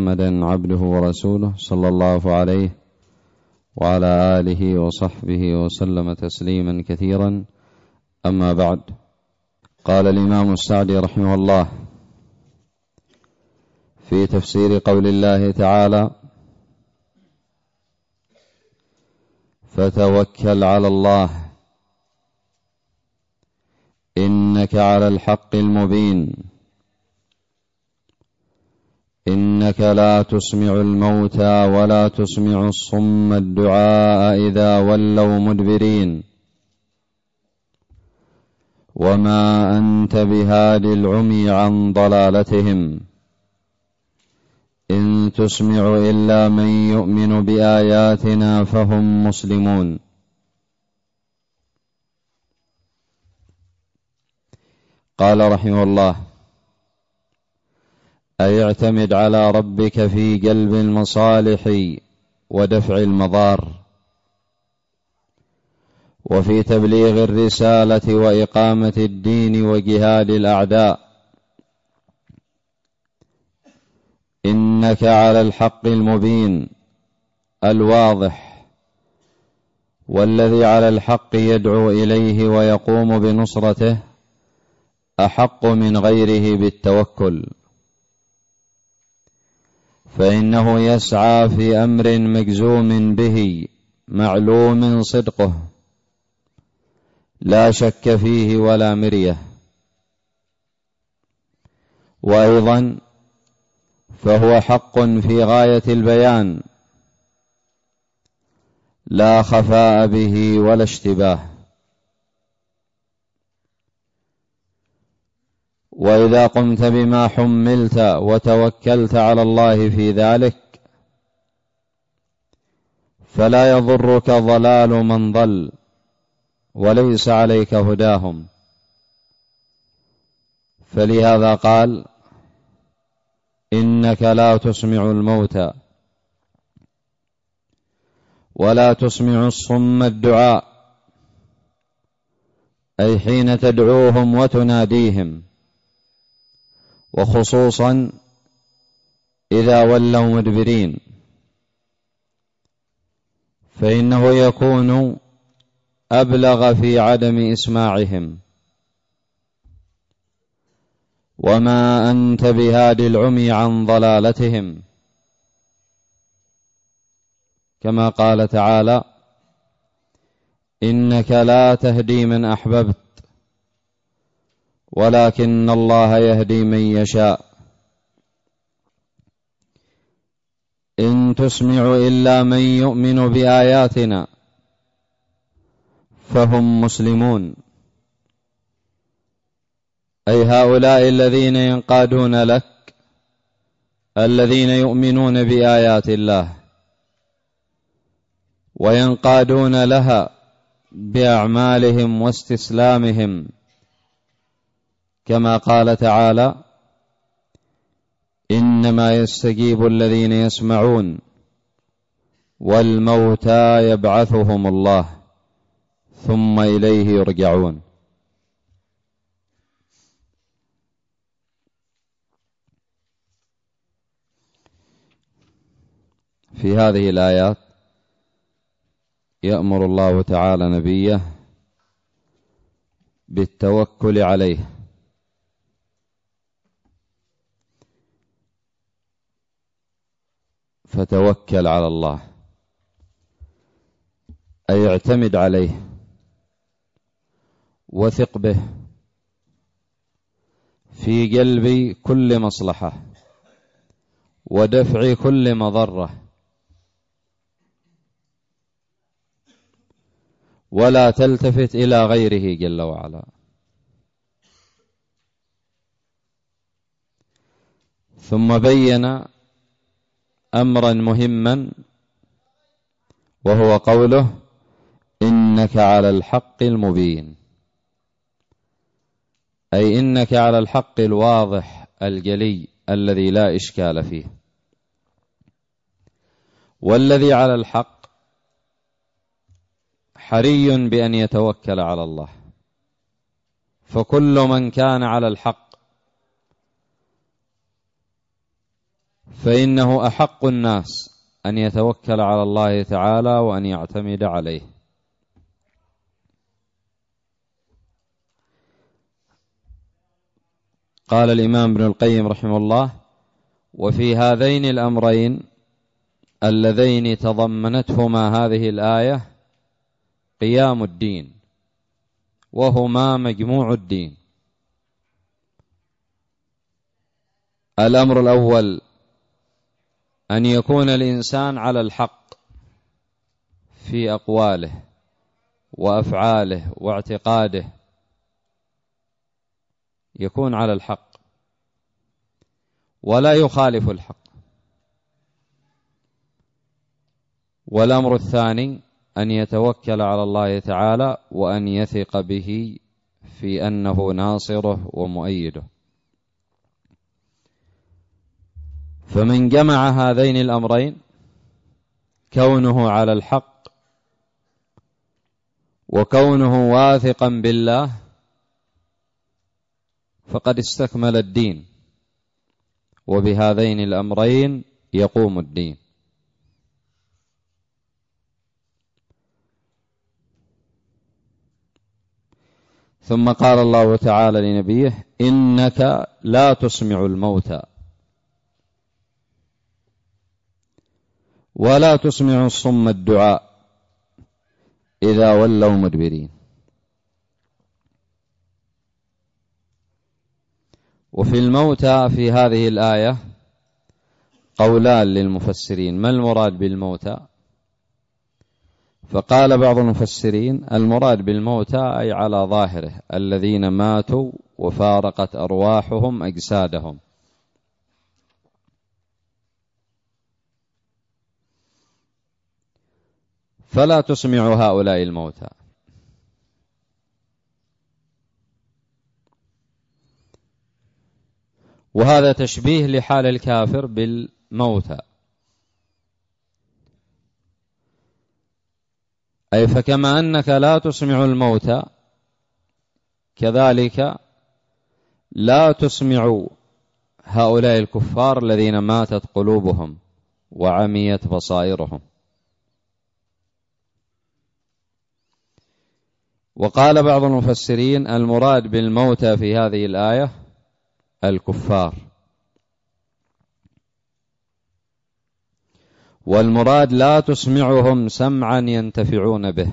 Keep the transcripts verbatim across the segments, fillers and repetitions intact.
محمدا عبده ورسوله صلى الله عليه وعلى آله وصحبه وسلم تسليما كثيرا. أما بعد، قال الإمام السعدي رحمه الله في تفسير قول الله تعالى: فتوكل على الله إنك على الحق المبين إنك لا تسمع الموتى ولا تسمع الصم الدعاء إذا ولوا مدبرين وما أنت بهاد العمي عن ضلالتهم إن تسمع إلا من يؤمن بآياتنا فهم مسلمون. قال رحمه الله: أي اعتمد على ربك في جلب المصالح ودفع المضار، وفي تبليغ الرسالة وإقامة الدين وجهاد الأعداء، إنك على الحق المبين الواضح، والذي على الحق يدعو إليه ويقوم بنصرته أحق من غيره بالتوكل، فإنه يسعى في أمر مجزوم به معلوم صدقه لا شك فيه ولا مرية، وأيضا فهو حق في غاية البيان لا خفاء به ولا اشتباه. وإذا قمت بما حملت وتوكلت على الله في ذلك فلا يضرك ضلال من ضل وليس عليك هداهم، فلهذا قال: إنك لا تسمع الموتى ولا تسمع الصم الدعاء، أي حين تدعوهم وتناديهم، وخصوصا إذا ولوا مدبرين، فإنه يكون أبلغ في عدم إسماعهم. وما أنت بهاد العمي عن ضلالتهم، كما قال تعالى: إنك لا تهدي من أحببت ولكن الله يهدي من يشاء إن تسمع إلا من يؤمن بآياتنا فهم مسلمون، أي هؤلاء الذين ينقادون لك، الذين يؤمنون بآيات الله وينقادون لها بأعمالهم واستسلامهم، كما قال تعالى: إنما يستجيب الذين يسمعون والموتى يبعثهم الله ثم إليه يرجعون. في هذه الآيات يأمر الله تعالى نبيه بالتوكل عليه، فتوكل على الله، أي اعتمد عليه وثق به في جلب كل مصلحة ودفع كل مضرة، ولا تلتفت إلى غيره جل وعلا. ثم بين أمرا مهما، وهو قوله: إنك على الحق المبين، أي إنك على الحق الواضح الجلي الذي لا إشكال فيه. والذي على الحق حري بأن يتوكل على الله، فكل من كان على الحق فإنه أحق الناس أن يتوكل على الله تعالى وأن يعتمد عليه. قال الإمام ابن القيم رحمه الله: وفي هذين الأمرين اللذين تضمنتهما هذه الآية قيام الدين، وهما مجموع الدين. الأمر الأول أن يكون الإنسان على الحق في أقواله وأفعاله واعتقاده، يكون على الحق ولا يخالف الحق. والأمر الثاني أن يتوكل على الله تعالى وأن يثق به في أنه ناصره ومؤيده. فمن جمع هذين الأمرين، كونه على الحق وكونه واثقا بالله، فقد استكمل الدين، وبهذين الأمرين يقوم الدين. ثم قال الله تعالى لنبيه: إنك لا تسمع الموتى ولا تسمع الصم الدعاء إذا ولوا مدبرين. وفي الموتى في هذه الآية قولان للمفسرين: ما المراد بالموتى؟ فقال بعض المفسرين: المراد بالموتى أي على ظاهره الذين ماتوا وفارقت أرواحهم أجسادهم. فلا تسمع هؤلاء الموتى. وهذا تشبيه لحال الكافر بالموتى، أي فكما أنك لا تسمع الموتى كذلك لا تسمع هؤلاء الكفار الذين ماتت قلوبهم وعميت بصائرهم. وقال بعض المفسرين: المراد بالموتى في هذه الآية الكفار، والمراد لا تسمعهم سمعا ينتفعون به.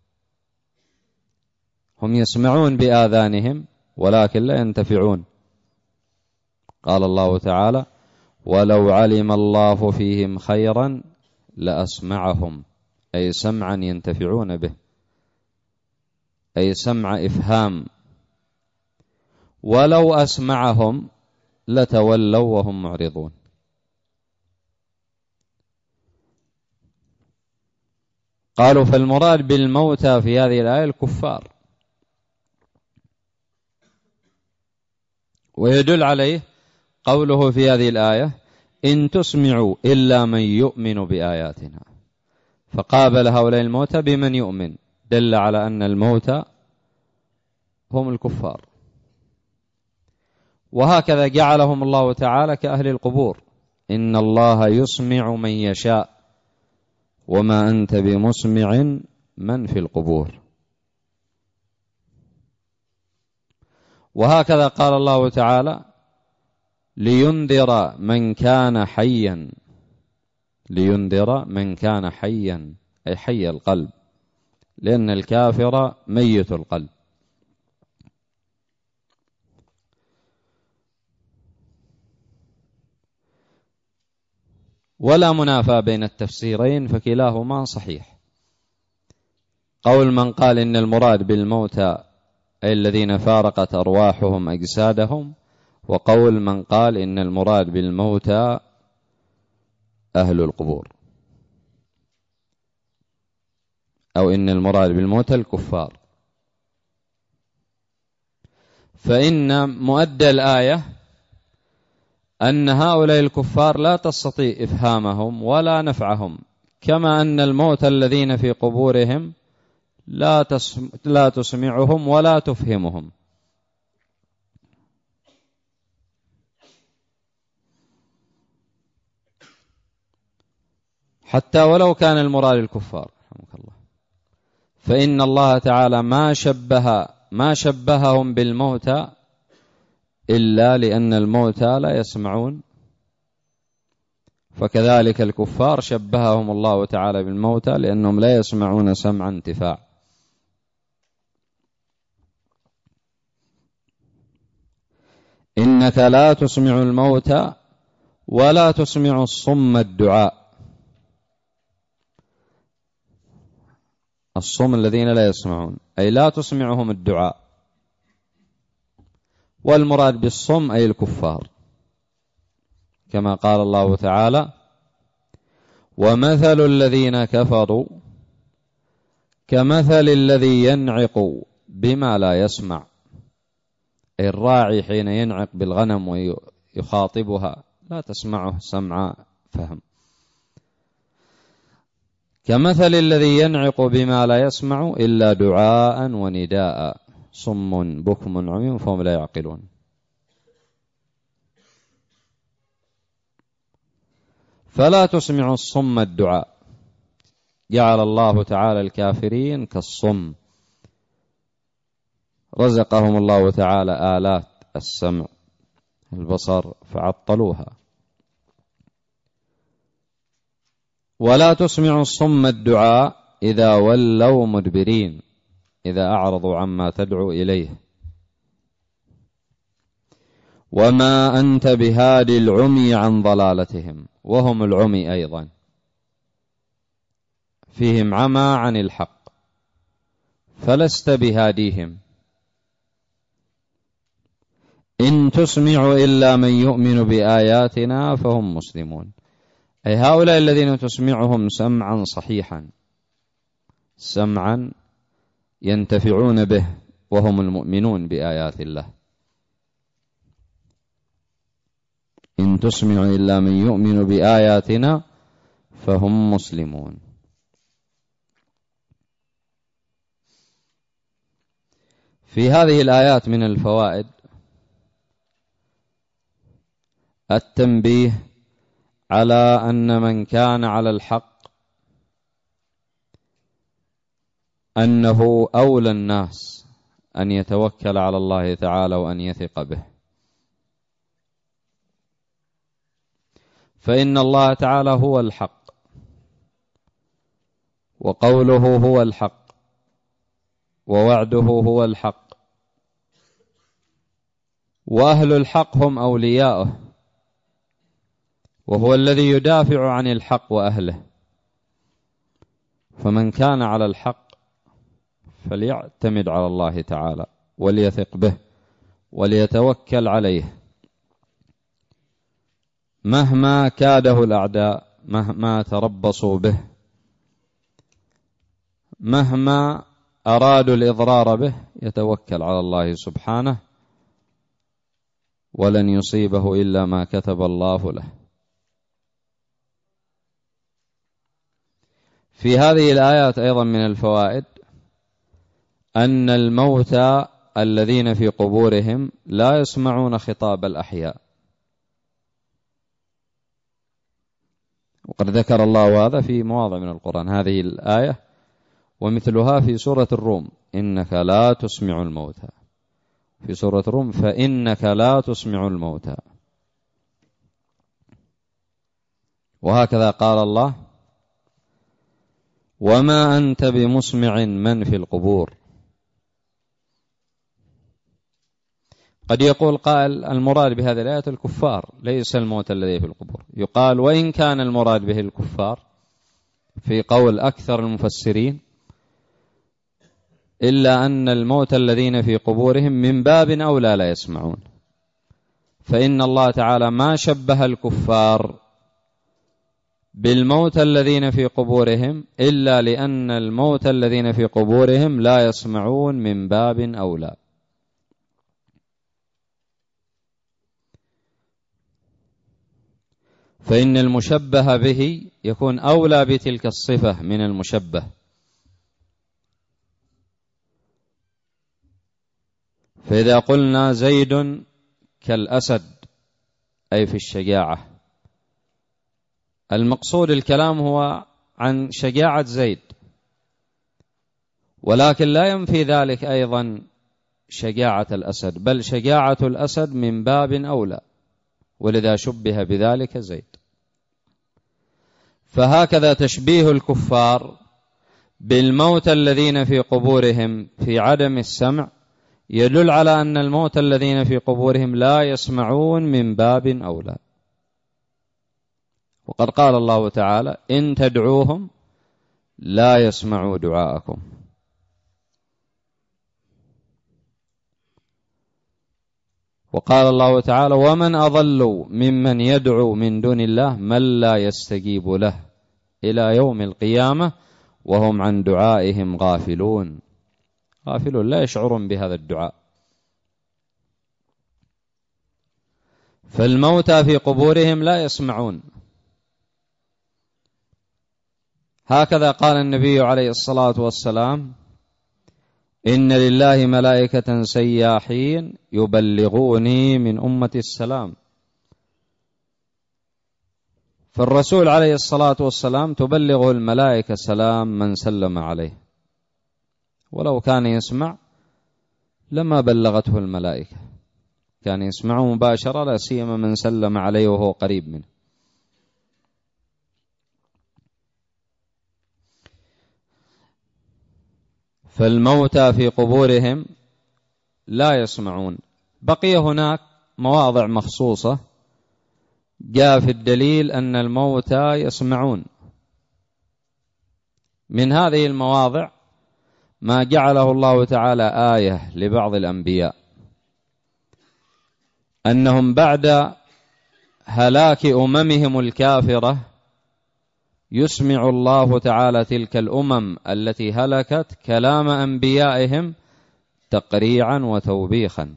هم يسمعون بآذانهم ولكن لا ينتفعون. قال الله تعالى: ولو علم الله فيهم خيرا لأسمعهم، أي سمعا ينتفعون به، أي سمع إفهام. ولو أسمعهم لتولوا وهم معرضون. قالوا: فالمراد بالموتى في هذه الآية الكفار. ويدل عليه قوله في هذه الآية: إن تسمعوا إلا من يؤمن بآياتنا. فقابل هؤلاء الموتى بمن يؤمن، دل على أن الموتى هم الكفار. وهكذا جعلهم الله تعالى كأهل القبور: إن الله يسمع من يشاء وما أنت بمسمع من في القبور. وهكذا قال الله تعالى: لينذر من كان حيا، لينذر من كان حيا أي حي القلب، لأن الكافر ميت القلب. ولا منافاة بين التفسيرين، فكلاهما صحيح. قول من قال إن المراد بالموتى أي الذين فارقت أرواحهم أجسادهم، وقول من قال إن المراد بالموتى أهل القبور، أو إن المراد بالموتى الكفار. فإن مؤدى الآية أن هؤلاء الكفار لا تستطيع إفهامهم ولا نفعهم، كما أن الموتى الذين في قبورهم لا لا تسمعهم ولا تفهمهم. حتى ولو كان المراد الكفار رحمك الله، فإن الله تعالى ما شبه ما شبههم بالموتى إلا لأن الموتى لا يسمعون، فكذلك الكفار شبههم الله تعالى بالموتى لأنهم لا يسمعون سمع انتفاع. إنك لا تسمع الموتى ولا تسمع الصم الدعاء. الصم الذين لا يسمعون أي لا تسمعهم الدعاء، والمراد بالصم أي الكفار، كما قال الله تعالى: ومثل الذين كفروا كمثل الذي ينعق بما لا يسمع. أي الراعي حين ينعق بالغنم ويخاطبها لا تسمعه سمع فهم. كمثل الذي ينعق بما لا يسمع إلا دعاء ونداء صم بكم عمي فهم لا يعقلون. فلا تسمع الصم الدعاء. جعل الله تعالى الكافرين كالصم، رزقهم الله تعالى آلات السمع البصر فعطلوها. ولا تسمع الصم الدعاء إذا ولوا مدبرين، إذا أعرضوا عما تدعو إليه. وما أنت بهادي العمي عن ضلالتهم، وهم العمي أيضا، فيهم عمى عن الحق، فلست بهاديهم. إن تسمع إلا من يؤمن بآياتنا فهم مسلمون. أي هؤلاء الذين تسمعهم سمعا صحيحا، سمعا ينتفعون به، وهم المؤمنون بآيات الله. إن تسمع إلا من يؤمن بآياتنا فهم مسلمون. في هذه الآيات من الفوائد التنبيه على أن من كان على الحق أنه أولى الناس أن يتوكل على الله تعالى وأن يثق به، فإن الله تعالى هو الحق، وقوله هو الحق، ووعده هو الحق، وأهل الحق هم أولياؤه، وهو الذي يدافع عن الحق وأهله. فمن كان على الحق فليعتمد على الله تعالى وليثق به وليتوكل عليه، مهما كاده الأعداء، مهما تربصوا به، مهما أرادوا الإضرار به، يتوكل على الله سبحانه، ولن يصيبه إلا ما كتب الله له. في هذه الآيات أيضا من الفوائد أن الموتى الذين في قبورهم لا يسمعون خطاب الأحياء، وقد ذكر الله هذا في مواضع من القرآن. هذه الآية ومثلها في سورة الروم: إنك لا تسمع الموتى. في سورة الروم: فإنك لا تسمع الموتى. وهكذا قال الله: وما أنت بمسمع من في القبور. قد يقول قائل: المراد بهذه الآية الكفار، ليس الموت الذي في القبور. يقال: وإن كان المراد به الكفار في قول أكثر المفسرين، إلا أن الموت الذين في قبورهم من باب أولى لا يسمعون، فإن الله تعالى ما شبه الكفار بالموت الذين في قبورهم إلا لأن الموت الذين في قبورهم لا يسمعون من باب أولى. فإن المشبه به يكون أولى بتلك الصفة من المشبه. فإذا قلنا زيد كالأسد أي في الشجاعة، المقصود الكلام هو عن شجاعة زيد، ولكن لا ينفي ذلك أيضا شجاعة الأسد، بل شجاعة الأسد من باب أولى، ولذا شبه بذلك زيد. فهكذا تشبيه الكفار بالموت الذين في قبورهم في عدم السمع يدل على أن الموت الذين في قبورهم لا يسمعون من باب أولى. وقد قال الله تعالى: إن تدعوهم لا يسمعوا دعاءكم. وقال الله تعالى: ومن أضل ممن يدعو من دون الله من لا يستجيب له إلى يوم القيامة وهم عن دعائهم غافلون. غافلون، لا يشعرون بهذا الدعاء. فالموتى في قبورهم لا يسمعون. هكذا قال النبي عليه الصلاة والسلام: إن لله ملائكة سياحين يبلغوني من أمة السلام. فالرسول عليه الصلاة والسلام تبلغه الملائكة سلام من سلم عليه، ولو كان يسمع لما بلغته الملائكة، كان يسمعه مباشرة، لا سيما من سلم عليه وهو قريب منه. فالموتى في قبورهم لا يسمعون. بقي هناك مواضع مخصوصة جاء في الدليل أن الموتى يسمعون. من هذه المواضع ما جعله الله تعالى آية لبعض الأنبياء، أنهم بعد هلاك أممهم الكافرة يسمع الله تعالى تلك الأمم التي هلكت كلام أنبيائهم تقريعا وتوبيخا.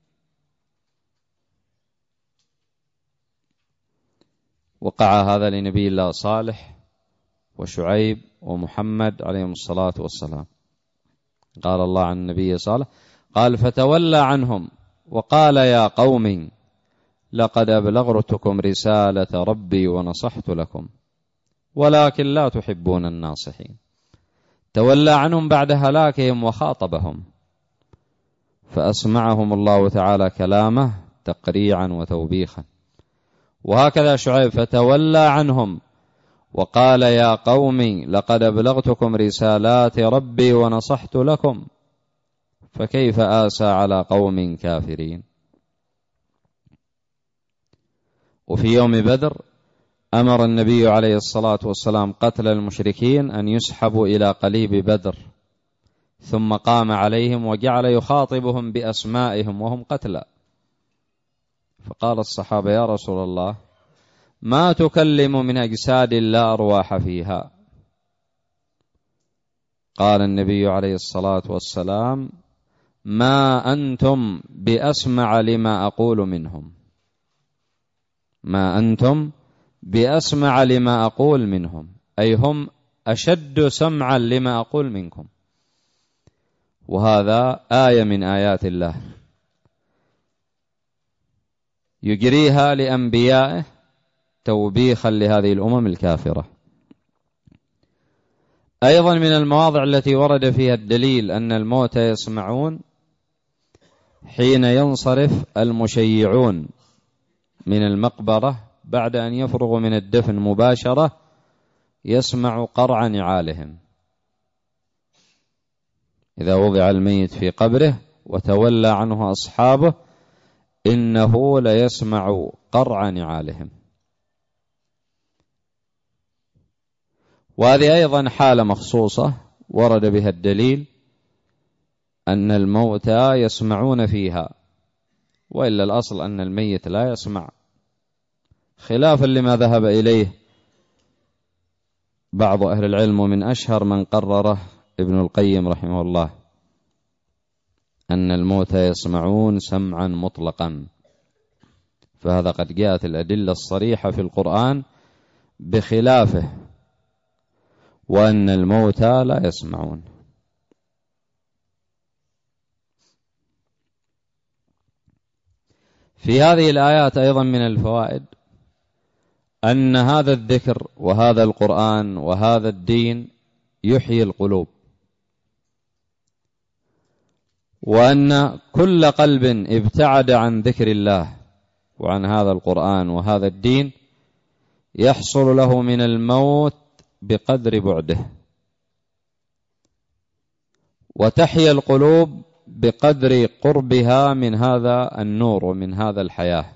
وقع هذا لنبي الله صالح وشعيب ومحمد عليهم الصلاة والسلام. قال الله عن النبي صالح: قال: فتولى عنهم وقال يا قوم لقد أبلغتكم رسالة ربي ونصحت لكم ولكن لا تحبون الناصحين. تولى عنهم بعد هلاكهم وخاطبهم، فأسمعهم الله تعالى كلامه تقريعا وتوبيخا. وهكذا شعيب: فتولى عنهم وقال يا قوم لقد أبلغتكم رسالات ربي ونصحت لكم فكيف آسى على قوم كافرين. وفي يوم بدر أمر النبي عليه الصلاة والسلام قتل المشركين أن يسحبوا إلى قليب بدر، ثم قام عليهم وجعل يخاطبهم بأسمائهم وهم قتلى. فقال الصحابة: يا رسول الله، ما تكلم من أجساد لا أرواح فيها؟ قال النبي عليه الصلاة والسلام: ما أنتم بأسمع لما أقول منهم، ما أنتم بأسمع لما أقول منهم، أي هم أشد سمعا لما أقول منكم. وهذا آية من آيات الله يجريها لأنبيائه توبيخا لهذه الأمم الكافرة. أيضا من المواضع التي ورد فيها الدليل أن الموتى يسمعون حين ينصرف المشيعون من المقبرة بعد أن يفرغوا من الدفن مباشرة، يسمع قرع نعالهم. إذا وضع الميت في قبره وتولى عنه أصحابه إنه ليسمع قرع نعالهم. وهذه أيضا حالة مخصوصة ورد بها الدليل أن الموتى يسمعون فيها، وإلا الأصل أن الميت لا يسمع، خلافا لما ذهب إليه بعض أهل العلم، ومن أشهر من قرره ابن القيم رحمه الله، أن الموتى يسمعون سمعا مطلقا. فهذا قد جاءت الأدلة الصريحة في القرآن بخلافه، وأن الموتى لا يسمعون. في هذه الآيات أيضا من الفوائد أن هذا الذكر وهذا القرآن وهذا الدين يحيي القلوب، وأن كل قلب ابتعد عن ذكر الله وعن هذا القرآن وهذا الدين يحصل له من الموت بقدر بعده، وتحيا القلوب بقدر قربها من هذا النور ومن هذا الحياة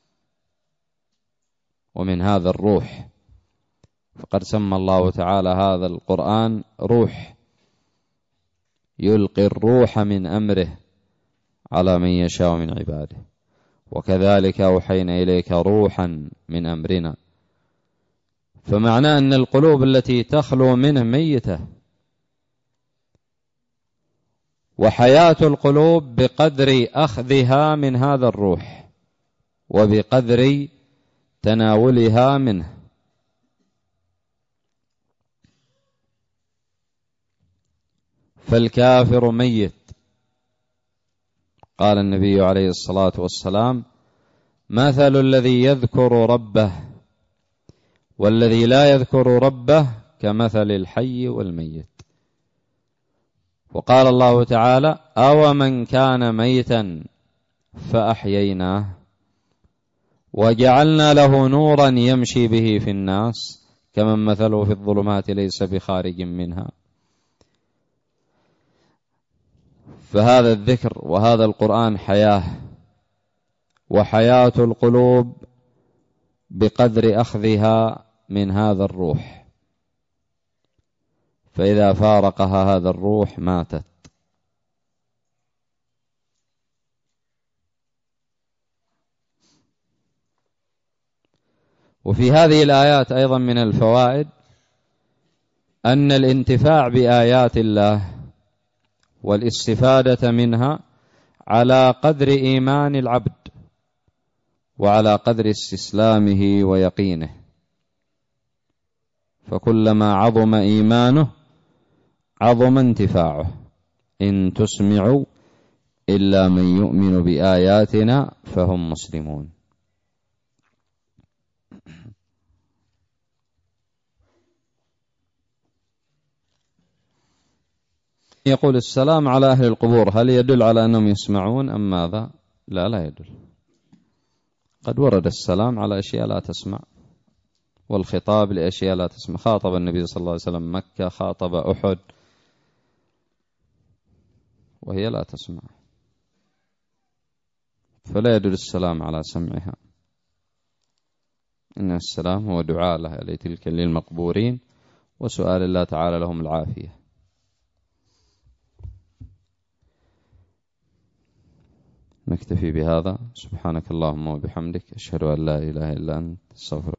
ومن هذا الروح. فقد سمى الله تعالى هذا القرآن روح، يلقي الروح من أمره على من يشاء من عباده، وكذلك أوحينا إليك روحا من أمرنا. فمعناه أن القلوب التي تخلو منه ميتة، وحياة القلوب بقدر أخذها من هذا الروح وبقدر تناولها منه. فالكافر ميت، قال النبي عليه الصلاة والسلام: مثل الذي يذكر ربه والذي لا يذكر ربه كمثل الحي والميت. وقال الله تعالى: أو من كان ميتا فأحييناه وجعلنا له نورا يمشي به في الناس كمن مثله في الظلمات ليس بخارج منها. فهذا الذكر وهذا القرآن حياة، وحياة القلوب بقدر أخذها من هذا الروح، فإذا فارقها هذا الروح ماتت. وفي هذه الآيات أيضا من الفوائد أن الانتفاع بآيات الله والاستفادة منها على قدر إيمان العبد وعلى قدر استسلامه ويقينه، فكلما عظم إيمانه عظم انتفاعه. إن تسمعوا إلا من يؤمن بآياتنا فهم مسلمون. يقول: السلام على أهل القبور هل يدل على أنهم يسمعون أم ماذا؟ لا لا يدل. قد ورد السلام على أشياء لا تسمع، والخطاب لأشياء لا تسمع. خاطب النبي صلى الله عليه وسلم مكة، خاطب أحد وهي لا تسمع، فلا يدل السلام على سمعها. إن السلام هو دعاء الله لتلك للمقبورين وسؤال الله تعالى لهم العافية. نكتفي بهذا. سبحانك اللهم وبحمدك، أشهد أن لا إله إلا أنت، استغفرك.